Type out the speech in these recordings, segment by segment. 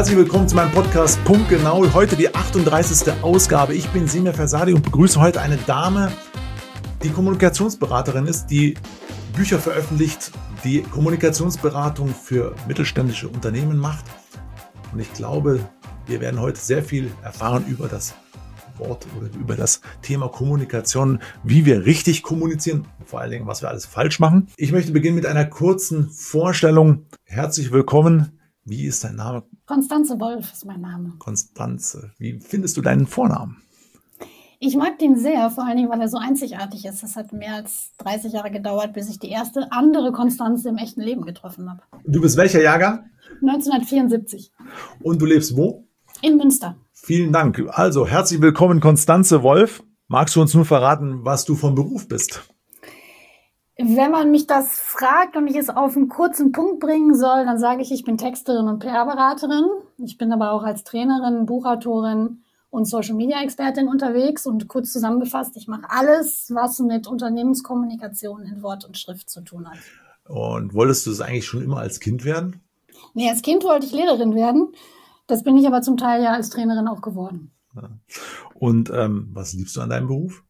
Herzlich willkommen zu meinem Podcast Punktgenau. Heute die 38. Ausgabe. Ich bin Semir Fersadi und begrüße heute eine Dame, die Kommunikationsberaterin ist, die Bücher veröffentlicht, die Kommunikationsberatung für mittelständische Unternehmen macht. Und ich glaube, wir werden heute sehr viel erfahren über das Wort oder über das Thema Kommunikation, wie wir richtig kommunizieren, vor allen Dingen, was wir alles falsch machen. Ich möchte beginnen mit einer kurzen Vorstellung. Herzlich willkommen. Wie ist dein Name? Konstanze Wolf ist mein Name. Konstanze. Wie findest du deinen Vornamen? Ich mag den sehr, vor allen Dingen, weil er so einzigartig ist. Es hat mehr als 30 Jahre gedauert, bis ich die erste andere Konstanze im echten Leben getroffen habe. Du bist welcher Jahrgang? 1974. Und du lebst wo? In Münster. Vielen Dank. Also, herzlich willkommen, Konstanze Wolf. Magst du uns nur verraten, was du von Beruf bist? Wenn man mich das fragt und ich es auf einen kurzen Punkt bringen soll, dann sage ich bin Texterin und PR-Beraterin. Ich bin aber auch als Trainerin, Buchautorin und Social-Media-Expertin unterwegs. Und kurz zusammengefasst, ich mache alles, was mit Unternehmenskommunikation in Wort und Schrift zu tun hat. Und wolltest du es eigentlich schon immer als Kind werden? Nee, als Kind wollte ich Lehrerin werden. Das bin ich aber zum Teil ja als Trainerin auch geworden. Ja. Und was liebst du an deinem Beruf?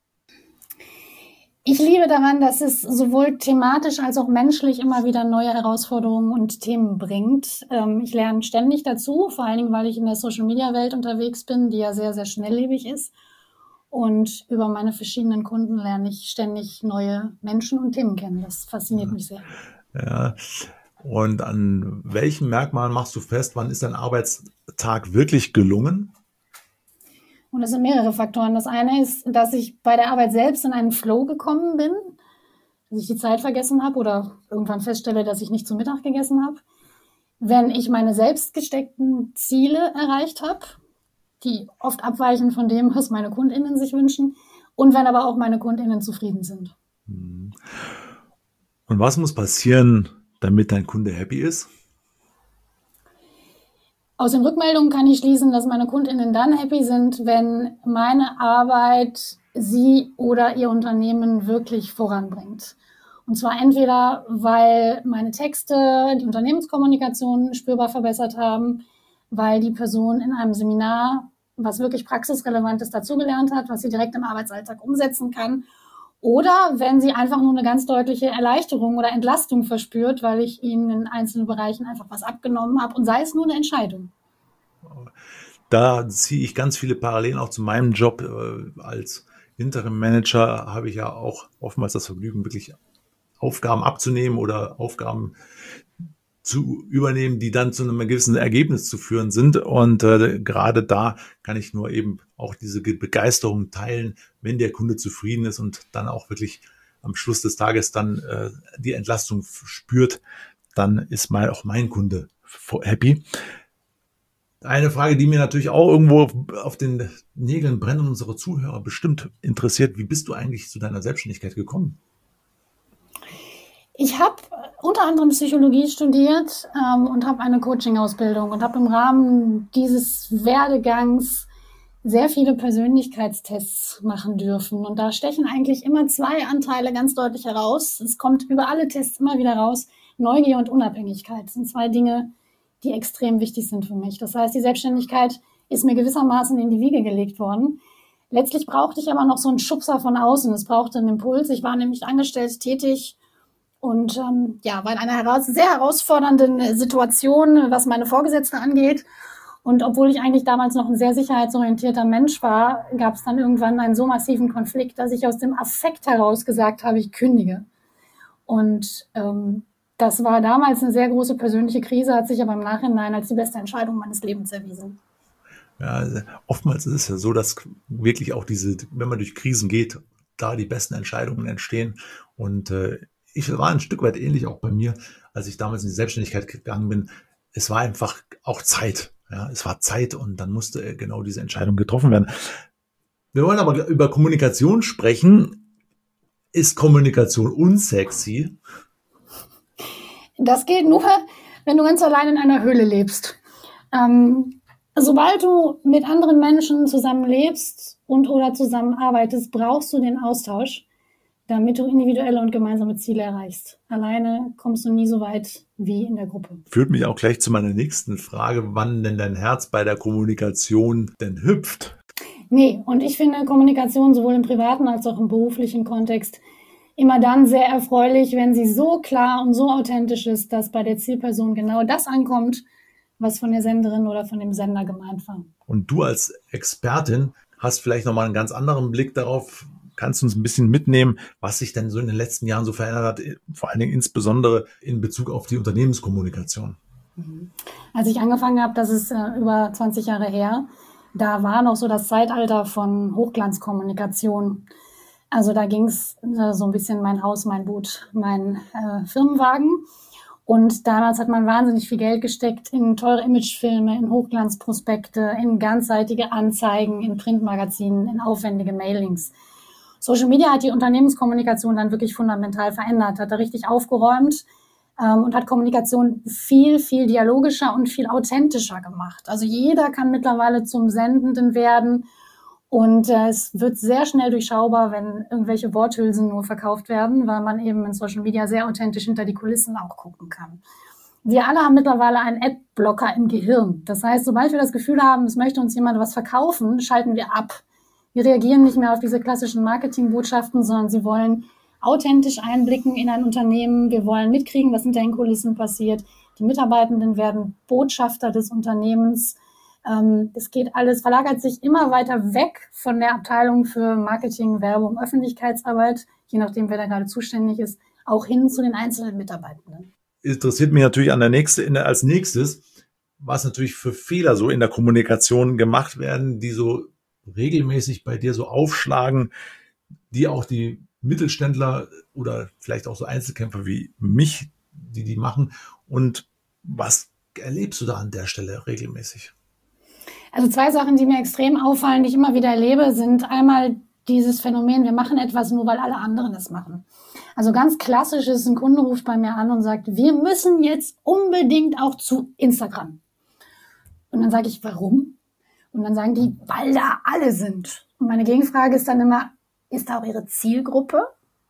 Ich liebe daran, dass es sowohl thematisch als auch menschlich immer wieder neue Herausforderungen und Themen bringt. Ich lerne ständig dazu, vor allen Dingen, weil ich in der Social-Media-Welt unterwegs bin, die ja sehr, sehr schnelllebig ist. Und über meine verschiedenen Kunden lerne ich ständig neue Menschen und Themen kennen. Das fasziniert mich sehr. Ja. Und an welchen Merkmalen machst du fest, wann ist dein Arbeitstag wirklich gelungen? Und das sind mehrere Faktoren. Das eine ist, dass ich bei der Arbeit selbst in einen Flow gekommen bin, dass ich die Zeit vergessen habe oder irgendwann feststelle, dass ich nicht zu Mittag gegessen habe. Wenn ich meine selbst gesteckten Ziele erreicht habe, die oft abweichen von dem, was meine KundInnen sich wünschen, und wenn aber auch meine KundInnen zufrieden sind. Und was muss passieren, damit dein Kunde happy ist? Aus den Rückmeldungen kann ich schließen, dass meine KundInnen dann happy sind, wenn meine Arbeit sie oder ihr Unternehmen wirklich voranbringt. Und zwar entweder, weil meine Texte die Unternehmenskommunikation spürbar verbessert haben, weil die Person in einem Seminar, was wirklich praxisrelevant ist, dazugelernt hat, was sie direkt im Arbeitsalltag umsetzen kann, oder wenn sie einfach nur eine ganz deutliche Erleichterung oder Entlastung verspürt, weil ich ihnen in einzelnen Bereichen einfach was abgenommen habe und sei es nur eine Entscheidung. Da ziehe ich ganz viele Parallelen auch zu meinem Job. Als Interim-Manager habe ich ja auch oftmals das Vergnügen, wirklich Aufgaben abzunehmen oder Aufgaben zu übernehmen, die dann zu einem gewissen Ergebnis zu führen sind. Und gerade da kann ich nur eben auch diese Begeisterung teilen, wenn der Kunde zufrieden ist und dann auch wirklich am Schluss des Tages dann die Entlastung spürt, dann ist auch mein Kunde happy. Eine Frage, die mir natürlich auch irgendwo auf den Nägeln brennt und unsere Zuhörer bestimmt interessiert: Wie bist du eigentlich zu deiner Selbstständigkeit gekommen? Ich habe unter anderem Psychologie studiert und habe eine Coaching-Ausbildung und habe im Rahmen dieses Werdegangs sehr viele Persönlichkeitstests machen dürfen. Und da stechen eigentlich immer zwei Anteile ganz deutlich heraus. Es kommt über alle Tests immer wieder raus: Neugier und Unabhängigkeit. Das sind zwei Dinge, die extrem wichtig sind für mich. Das heißt, die Selbstständigkeit ist mir gewissermaßen in die Wiege gelegt worden. Letztlich brauchte ich aber noch so einen Schubser von außen. Es brauchte einen Impuls. Ich war nämlich angestellt tätig und war in einer sehr herausfordernden Situation, was meine Vorgesetzte angeht. Und obwohl ich eigentlich damals noch ein sehr sicherheitsorientierter Mensch war, gab es dann irgendwann einen so massiven Konflikt, dass ich aus dem Affekt heraus gesagt habe, ich kündige. Und das war damals eine sehr große persönliche Krise, hat sich aber im Nachhinein als die beste Entscheidung meines Lebens erwiesen. Ja, oftmals ist es ja so, dass wirklich auch wenn man durch Krisen geht, da die besten Entscheidungen entstehen. Und ich war ein Stück weit ähnlich auch bei mir, als ich damals in die Selbstständigkeit gegangen bin. Es war einfach auch Zeit. Ja, es war Zeit und dann musste genau diese Entscheidung getroffen werden. Wir wollen aber über Kommunikation sprechen. Ist Kommunikation unsexy? Das geht nur, wenn du ganz allein in einer Höhle lebst. Sobald du mit anderen Menschen zusammenlebst und oder zusammenarbeitest, brauchst du den Austausch. damit du individuelle und gemeinsame Ziele erreichst. Alleine kommst du nie so weit wie in der Gruppe. Führt mich auch gleich zu meiner nächsten Frage, wann denn dein Herz bei der Kommunikation denn hüpft? Nee, und ich finde Kommunikation sowohl im privaten als auch im beruflichen Kontext immer dann sehr erfreulich, wenn sie so klar und so authentisch ist, dass bei der Zielperson genau das ankommt, was von der Senderin oder von dem Sender gemeint war. Und du als Expertin hast vielleicht nochmal einen ganz anderen Blick darauf, kannst du uns ein bisschen mitnehmen, was sich denn so in den letzten Jahren so verändert hat, vor allen Dingen insbesondere in Bezug auf die Unternehmenskommunikation? Als ich angefangen habe, das ist über 20 Jahre her, da war noch so das Zeitalter von Hochglanzkommunikation. Also da ging es so ein bisschen mein Haus, mein Boot, mein Firmenwagen. Und damals hat man wahnsinnig viel Geld gesteckt in teure Imagefilme, in Hochglanzprospekte, in ganzseitige Anzeigen, in Printmagazinen, in aufwendige Mailings. Social Media hat die Unternehmenskommunikation dann wirklich fundamental verändert, hat da richtig aufgeräumt und hat Kommunikation viel, viel dialogischer und viel authentischer gemacht. Also jeder kann mittlerweile zum Sendenden werden und es wird sehr schnell durchschaubar, wenn irgendwelche Worthülsen nur verkauft werden, weil man eben in Social Media sehr authentisch hinter die Kulissen auch gucken kann. Wir alle haben mittlerweile einen Adblocker im Gehirn. Das heißt, sobald wir das Gefühl haben, es möchte uns jemand was verkaufen, schalten wir ab. Wir reagieren nicht mehr auf diese klassischen Marketingbotschaften, sondern sie wollen authentisch einblicken in ein Unternehmen. Wir wollen mitkriegen, was hinter den Kulissen passiert. Die Mitarbeitenden werden Botschafter des Unternehmens. Es geht alles, verlagert sich immer weiter weg von der Abteilung für Marketing, Werbung, Öffentlichkeitsarbeit, je nachdem, wer da gerade zuständig ist, auch hin zu den einzelnen Mitarbeitenden. Interessiert mich natürlich als nächstes, was natürlich für Fehler so in der Kommunikation gemacht werden, die so regelmäßig bei dir so aufschlagen, die auch die Mittelständler oder vielleicht auch so Einzelkämpfer wie mich, die machen. Und was erlebst du da an der Stelle regelmäßig? Also 2 Sachen, die mir extrem auffallen, die ich immer wieder erlebe, sind einmal dieses Phänomen, wir machen etwas nur, weil alle anderen es machen. Also ganz klassisch ist, ein Kunde ruft bei mir an und sagt, wir müssen jetzt unbedingt auch zu Instagram. Und dann sage ich, warum? Und dann sagen die, weil da alle sind. Und meine Gegenfrage ist dann immer, ist da auch ihre Zielgruppe?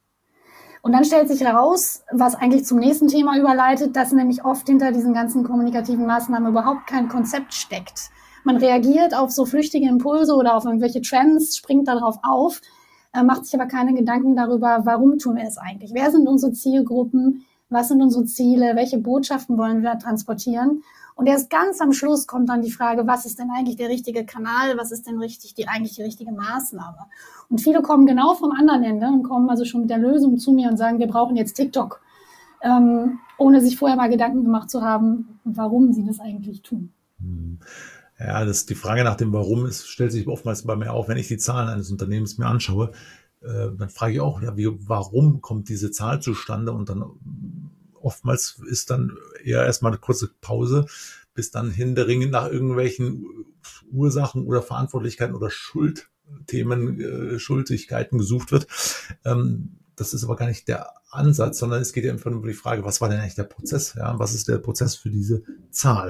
Und dann stellt sich heraus, was eigentlich zum nächsten Thema überleitet, dass nämlich oft hinter diesen ganzen kommunikativen Maßnahmen überhaupt kein Konzept steckt. Man reagiert auf so flüchtige Impulse oder auf irgendwelche Trends, springt darauf auf, macht sich aber keine Gedanken darüber, warum tun wir es eigentlich? Wer sind unsere Zielgruppen? Was sind unsere Ziele? Welche Botschaften wollen wir transportieren? Und erst ganz am Schluss kommt dann die Frage, was ist denn eigentlich der richtige Kanal? Was ist denn eigentlich die richtige Maßnahme? Und viele kommen genau vom anderen Ende und kommen also schon mit der Lösung zu mir und sagen, wir brauchen jetzt TikTok, ohne sich vorher mal Gedanken gemacht zu haben, warum sie das eigentlich tun. Ja, die Frage nach dem Warum stellt sich oftmals bei mir auf, wenn ich die Zahlen eines Unternehmens mir anschaue, dann frage ich auch, ja, warum kommt diese Zahl zustande? Und dann oftmals ist dann eher erstmal eine kurze Pause, bis dann händeringend nach irgendwelchen Ursachen oder Verantwortlichkeiten oder Schuldigkeiten gesucht wird. Das ist aber gar nicht der Ansatz, sondern es geht ja einfach nur um die Frage, was war denn eigentlich der Prozess? Ja, was ist der Prozess für diese Zahl?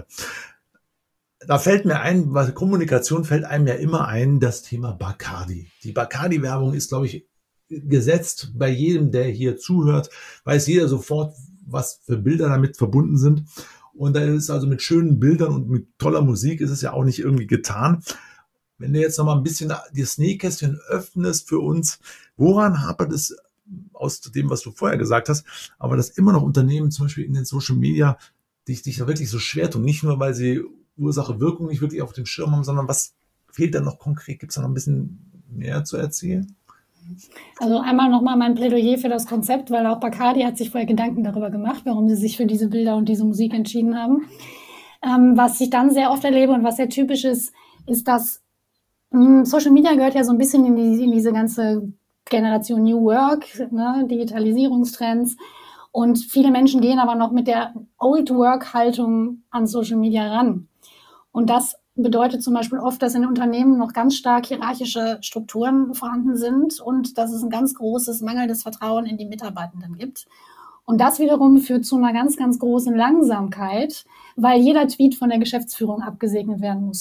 Da fällt mir ein, bei Kommunikation fällt einem ja immer ein, das Thema Bacardi. Die Bacardi-Werbung ist, glaube ich, gesetzt bei jedem, der hier zuhört, weiß jeder sofort, was für Bilder damit verbunden sind. Und da ist also mit schönen Bildern und mit toller Musik ist es ja auch nicht irgendwie getan. Wenn du jetzt noch mal ein bisschen das Nähkästchen öffnest für uns, woran hapert es aus dem, was du vorher gesagt hast, aber dass immer noch Unternehmen zum Beispiel in den Social Media dich da wirklich so schwer tun, nicht nur, weil sie Ursache-Wirkung nicht wirklich auf dem Schirm haben, sondern was fehlt da noch konkret? Gibt es da noch ein bisschen mehr zu erzählen? Also einmal nochmal mein Plädoyer für das Konzept, weil auch Bacardi hat sich vorher Gedanken darüber gemacht, warum sie sich für diese Bilder und diese Musik entschieden haben. Was ich dann sehr oft erlebe und was sehr typisch ist, ist, dass Social Media gehört ja so ein bisschen in diese ganze Generation New Work, ne, Digitalisierungstrends. Und viele Menschen gehen aber noch mit der Old Work-Haltung an Social Media ran. Und das bedeutet zum Beispiel oft, dass in Unternehmen noch ganz stark hierarchische Strukturen vorhanden sind und dass es ein ganz großes mangelndes Vertrauen in die Mitarbeitenden gibt. Und das wiederum führt zu einer ganz, ganz großen Langsamkeit, weil jeder Tweet von der Geschäftsführung abgesegnet werden muss.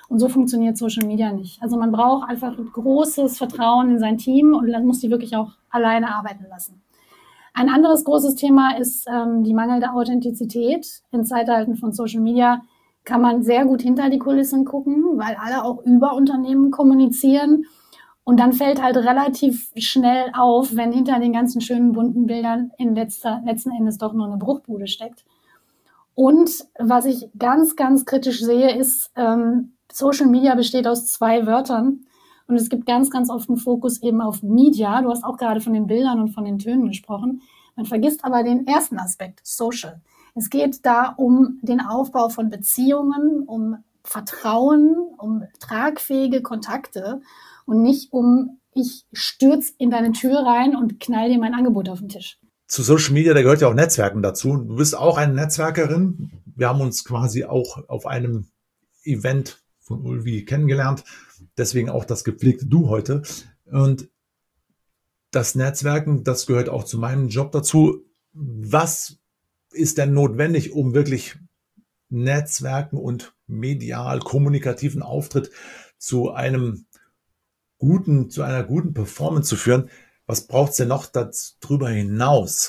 Und so funktioniert Social Media nicht. Also man braucht einfach großes Vertrauen in sein Team und muss die wirklich auch alleine arbeiten lassen. Ein anderes großes Thema ist die mangelnde Authentizität. In Zeitalten von Social Media kann man sehr gut hinter die Kulissen gucken, weil alle auch über Unternehmen kommunizieren. Und dann fällt halt relativ schnell auf, wenn hinter den ganzen schönen bunten Bildern letzten Endes doch nur eine Bruchbude steckt. Und was ich ganz, ganz kritisch sehe, ist, Social Media besteht aus 2 Wörtern. Und es gibt ganz, ganz oft einen Fokus eben auf Media. Du hast auch gerade von den Bildern und von den Tönen gesprochen. Man vergisst aber den ersten Aspekt, Social. Es geht da um den Aufbau von Beziehungen, um Vertrauen, um tragfähige Kontakte und nicht um, ich stürze in deine Tür rein und knall dir mein Angebot auf den Tisch. Zu Social Media, da gehört ja auch Netzwerken dazu. Du bist auch eine Netzwerkerin. Wir haben uns quasi auch auf einem Event von Ulvi kennengelernt. Deswegen auch das gepflegte Du heute. Und das Netzwerken, das gehört auch zu meinem Job dazu. Was ist denn notwendig, um wirklich Netzwerken und medial kommunikativen Auftritt zu einer guten Performance zu führen? Was braucht es denn noch darüber hinaus?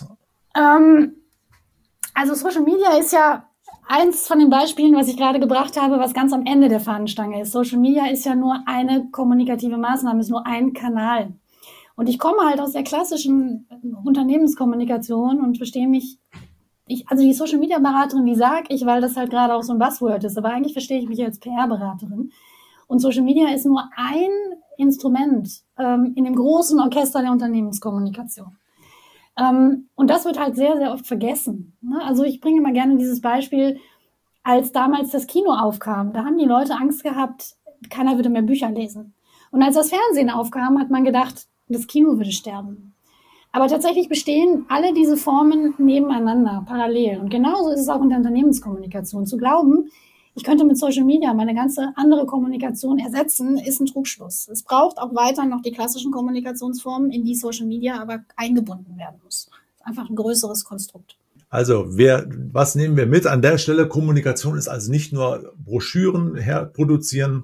Also Social Media ist ja eins von den Beispielen, was ich gerade gebracht habe, was ganz am Ende der Fahnenstange ist. Social Media ist ja nur eine kommunikative Maßnahme, ist nur ein Kanal. Und ich komme halt aus der klassischen Unternehmenskommunikation und verstehe mich, also die Social Media Beraterin, die sage ich, weil das halt gerade auch so ein Buzzword ist, aber eigentlich verstehe ich mich als PR-Beraterin. Und Social Media ist nur ein Instrument in dem großen Orchester der Unternehmenskommunikation. Und das wird halt sehr, sehr oft vergessen. Ne? Also ich bringe mal gerne dieses Beispiel, als damals das Kino aufkam, da haben die Leute Angst gehabt, keiner würde mehr Bücher lesen. Und als das Fernsehen aufkam, hat man gedacht, das Kino würde sterben. Aber tatsächlich bestehen alle diese Formen nebeneinander, parallel. Und genauso ist es auch in der Unternehmenskommunikation. Zu glauben, ich könnte mit Social Media meine ganze andere Kommunikation ersetzen, ist ein Trugschluss. Es braucht auch weiter noch die klassischen Kommunikationsformen, in die Social Media aber eingebunden werden muss. Das ist einfach ein größeres Konstrukt. Also, was nehmen wir mit an der Stelle? Kommunikation ist also nicht nur Broschüren produzieren,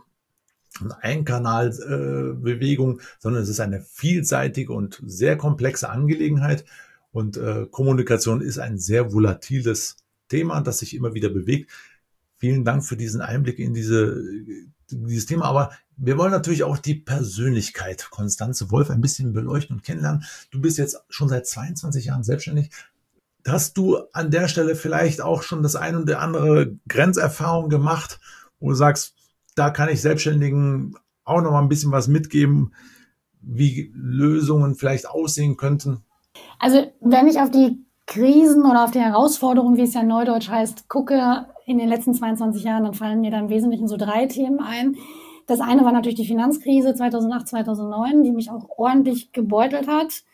Einkanalbewegung, sondern es ist eine vielseitige und sehr komplexe Angelegenheit. Und Kommunikation ist ein sehr volatiles Thema, das sich immer wieder bewegt. Vielen Dank für diesen Einblick in dieses Thema. Aber wir wollen natürlich auch die Persönlichkeit Constanze Wolf ein bisschen beleuchten und kennenlernen. Du bist jetzt schon seit 22 Jahren selbstständig. Hast du an der Stelle vielleicht auch schon das ein oder andere Grenzerfahrung gemacht, wo du sagst, da kann ich Selbstständigen auch noch mal ein bisschen was mitgeben, wie Lösungen vielleicht aussehen könnten? Also wenn ich auf die Krisen oder auf die Herausforderungen, wie es ja neudeutsch heißt, gucke in den letzten 22 Jahren, dann fallen mir da im Wesentlichen so 3 Themen ein. Das eine war natürlich die Finanzkrise 2008, 2009, die mich auch ordentlich gebeutelt hat.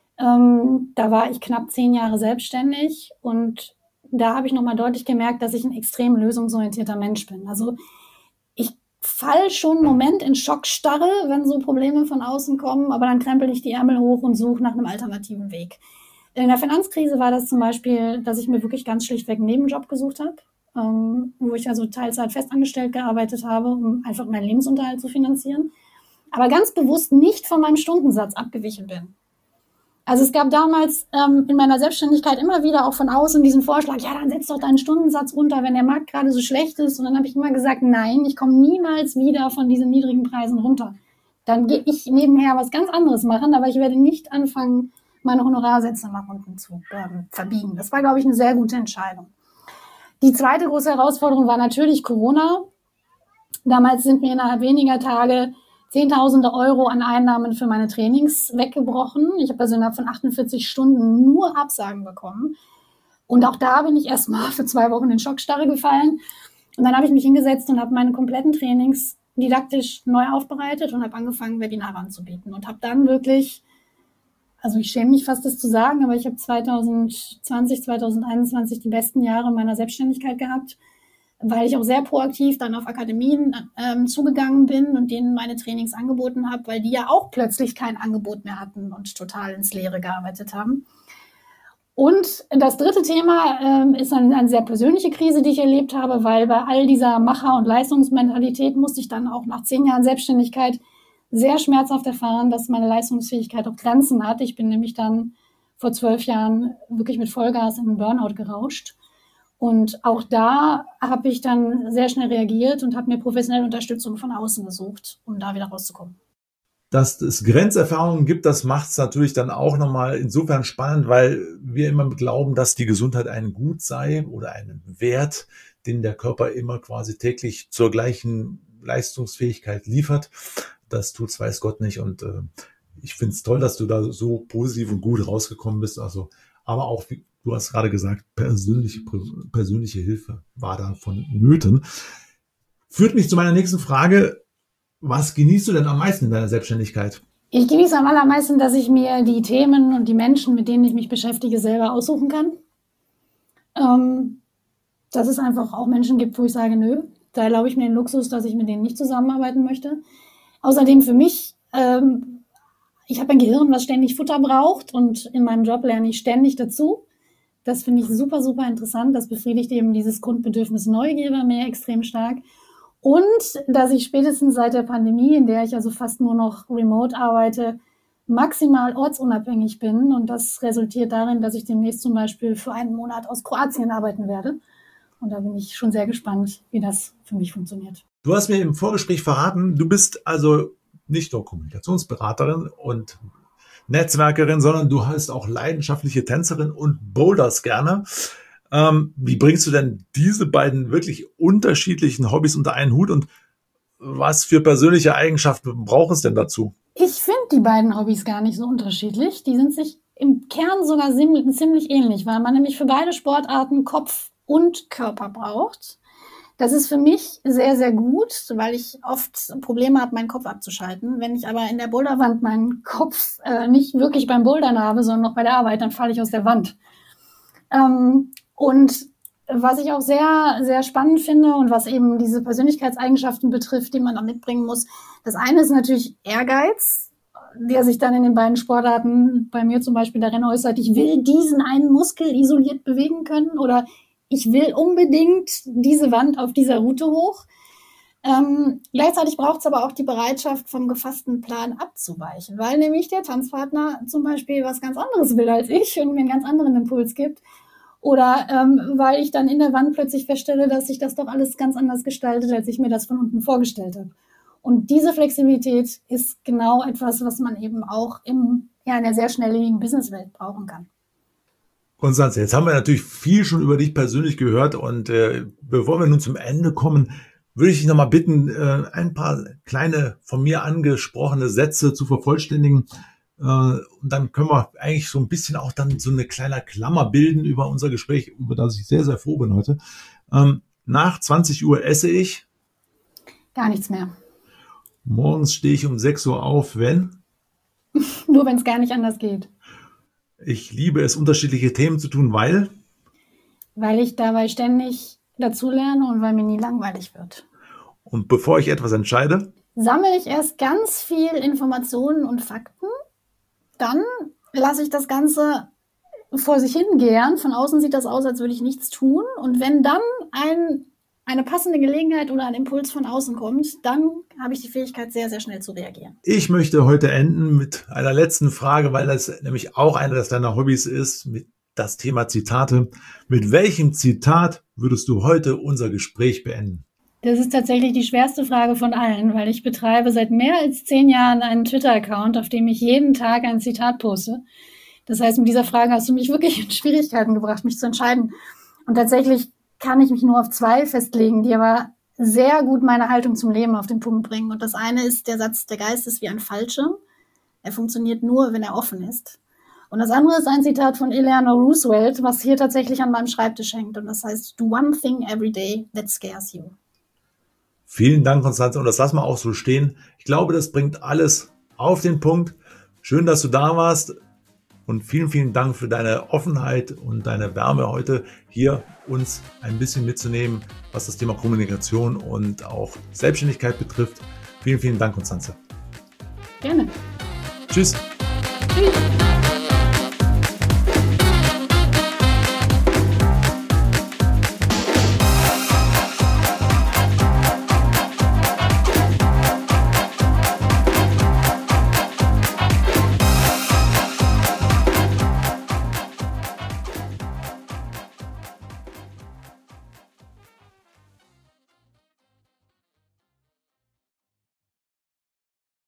Da war ich knapp 10 Jahre selbstständig und da habe ich nochmal deutlich gemerkt, dass ich ein extrem lösungsorientierter Mensch bin. Also ich fall schon einen Moment in Schockstarre, wenn so Probleme von außen kommen, aber dann krempel ich die Ärmel hoch und suche nach einem alternativen Weg. In der Finanzkrise war das zum Beispiel, dass ich mir wirklich ganz schlichtweg einen Nebenjob gesucht habe, wo ich also Teilzeit festangestellt gearbeitet habe, um einfach meinen Lebensunterhalt zu finanzieren, aber ganz bewusst nicht von meinem Stundensatz abgewichen bin. Also es gab damals in meiner Selbstständigkeit immer wieder auch von außen diesen Vorschlag, ja, dann setz doch deinen Stundensatz runter, wenn der Markt gerade so schlecht ist. Und dann habe ich immer gesagt, nein, ich komme niemals wieder von diesen niedrigen Preisen runter. Dann gehe ich nebenher was ganz anderes machen, aber ich werde nicht anfangen, meine Honorarsätze nach unten zu verbiegen. Das war, glaube ich, eine sehr gute Entscheidung. Die zweite große Herausforderung war natürlich Corona. Damals sind mir innerhalb weniger Tage Zehntausende Euro an Einnahmen für meine Trainings weggebrochen. Ich habe also innerhalb von 48 Stunden nur Absagen bekommen. Und auch da bin ich erstmal für 2 Wochen in Schockstarre gefallen. Und dann habe ich mich hingesetzt und habe meine kompletten Trainings didaktisch neu aufbereitet und habe angefangen, Webinare anzubieten. Und habe dann wirklich, also ich schäme mich fast, das zu sagen, aber ich habe 2020, 2021 die besten Jahre meiner Selbstständigkeit gehabt, weil ich auch sehr proaktiv dann auf Akademien zugegangen bin und denen meine Trainings angeboten habe, weil die ja auch plötzlich kein Angebot mehr hatten und total ins Leere gearbeitet haben. Und das dritte Thema ist eine sehr persönliche Krise, die ich erlebt habe, weil bei all dieser Macher- und Leistungsmentalität musste ich dann auch nach 10 Jahren Selbstständigkeit sehr schmerzhaft erfahren, dass meine Leistungsfähigkeit auch Grenzen hat. Ich bin nämlich dann vor 12 Jahren wirklich mit Vollgas in den Burnout gerauscht. Und auch da habe ich dann sehr schnell reagiert und habe mir professionelle Unterstützung von außen gesucht, um da wieder rauszukommen. Dass es Grenzerfahrungen gibt, das macht es natürlich dann auch nochmal insofern spannend, weil wir immer glauben, dass die Gesundheit ein Gut sei oder ein Wert, den der Körper immer quasi täglich zur gleichen Leistungsfähigkeit liefert. Das tut's weiß Gott nicht. Und ich finde es toll, dass du da so positiv und gut rausgekommen bist. Also, aber auch, wie du hast gerade gesagt, persönliche Hilfe war da vonnöten. Führt mich zu meiner nächsten Frage. Was genießt du denn am meisten in deiner Selbstständigkeit? Ich genieße am allermeisten, dass ich mir die Themen und die Menschen, mit denen ich mich beschäftige, selber aussuchen kann. Dass es einfach auch Menschen gibt, wo ich sage, nö, da erlaube ich mir den Luxus, dass ich mit denen nicht zusammenarbeiten möchte. Außerdem für mich, ich habe ein Gehirn, was ständig Futter braucht und in meinem Job lerne ich ständig dazu. Das finde ich super, super interessant. Das befriedigt eben dieses Grundbedürfnis Neugier bei mir extrem stark. Und dass ich spätestens seit der Pandemie, in der ich also fast nur noch remote arbeite, maximal ortsunabhängig bin. Und das resultiert darin, dass ich demnächst zum Beispiel für einen Monat aus Kroatien arbeiten werde. Und da bin ich schon sehr gespannt, wie das für mich funktioniert. Du hast mir im Vorgespräch verraten, du bist also nicht nur Kommunikationsberaterin und Netzwerkerin, sondern du hast auch leidenschaftliche Tänzerin und boulderst gerne. Wie bringst du denn diese beiden wirklich unterschiedlichen Hobbys unter einen Hut und was für persönliche Eigenschaften braucht es denn dazu? Ich finde die beiden Hobbys gar nicht so unterschiedlich. Die sind sich im Kern sogar ziemlich ähnlich, weil man nämlich für beide Sportarten Kopf und Körper braucht. Das ist für mich sehr, sehr gut, weil ich oft Probleme habe, meinen Kopf abzuschalten. Wenn ich aber in der Boulderwand meinen Kopf nicht wirklich beim Bouldern habe, sondern noch bei der Arbeit, dann falle ich aus der Wand. Und was ich auch sehr, sehr spannend finde und was eben diese Persönlichkeitseigenschaften betrifft, die man da mitbringen muss, das eine ist natürlich Ehrgeiz, der sich dann in den beiden Sportarten bei mir zum Beispiel darin äußert, ich will diesen einen Muskel isoliert bewegen können oder ich will unbedingt diese Wand auf dieser Route hoch. Gleichzeitig braucht es aber auch die Bereitschaft, vom gefassten Plan abzuweichen, weil nämlich der Tanzpartner zum Beispiel was ganz anderes will als ich und mir einen ganz anderen Impuls gibt. Oder weil ich dann in der Wand plötzlich feststelle, dass sich das doch alles ganz anders gestaltet, als ich mir das von unten vorgestellt habe. Und diese Flexibilität ist genau etwas, was man eben auch in der sehr schnelllebigen Businesswelt brauchen kann. Konstanze, jetzt haben wir natürlich viel schon über dich persönlich gehört und bevor wir nun zum Ende kommen, würde ich dich nochmal bitten, ein paar kleine von mir angesprochene Sätze zu vervollständigen. Und dann können wir eigentlich so ein bisschen auch dann so eine kleine Klammer bilden über unser Gespräch, über das ich sehr, sehr froh bin heute. Nach 20 Uhr esse ich? Gar nichts mehr. Morgens stehe ich um 6 Uhr auf, wenn? Nur wenn es gar nicht anders geht. Ich liebe es, unterschiedliche Themen zu tun, weil? Weil ich dabei ständig dazulerne und weil mir nie langweilig wird. Und bevor ich etwas entscheide? Sammle ich erst ganz viel Informationen und Fakten. Dann lasse ich das Ganze vor sich hingären. Von außen sieht das aus, als würde ich nichts tun. Und wenn dann eine passende Gelegenheit oder ein Impuls von außen kommt, dann habe ich die Fähigkeit, sehr, sehr schnell zu reagieren. Ich möchte heute enden mit einer letzten Frage, weil das nämlich auch einer deiner Hobbys ist, mit das Thema Zitate. Mit welchem Zitat würdest du heute unser Gespräch beenden? Das ist tatsächlich die schwerste Frage von allen, weil ich betreibe seit mehr als 10 Jahren einen Twitter-Account, auf dem ich jeden Tag ein Zitat poste. Das heißt, mit dieser Frage hast du mich wirklich in Schwierigkeiten gebracht, mich zu entscheiden. Und tatsächlich kann ich mich nur auf 2 festlegen, die aber sehr gut meine Haltung zum Leben auf den Punkt bringen. Und das eine ist der Satz, der Geist ist wie ein Fallschirm. Er funktioniert nur, wenn er offen ist. Und das andere ist ein Zitat von Eleanor Roosevelt, was hier tatsächlich an meinem Schreibtisch hängt. Und das heißt, do one thing every day that scares you. Vielen Dank, Konstanze. Und das lassen wir auch so stehen. Ich glaube, das bringt alles auf den Punkt. Schön, dass du da warst. Und vielen, vielen Dank für deine Offenheit und deine Wärme heute hier uns ein bisschen mitzunehmen, was das Thema Kommunikation und auch Selbstständigkeit betrifft. Vielen, vielen Dank, Konstanze. Gerne. Tschüss. Tschüss.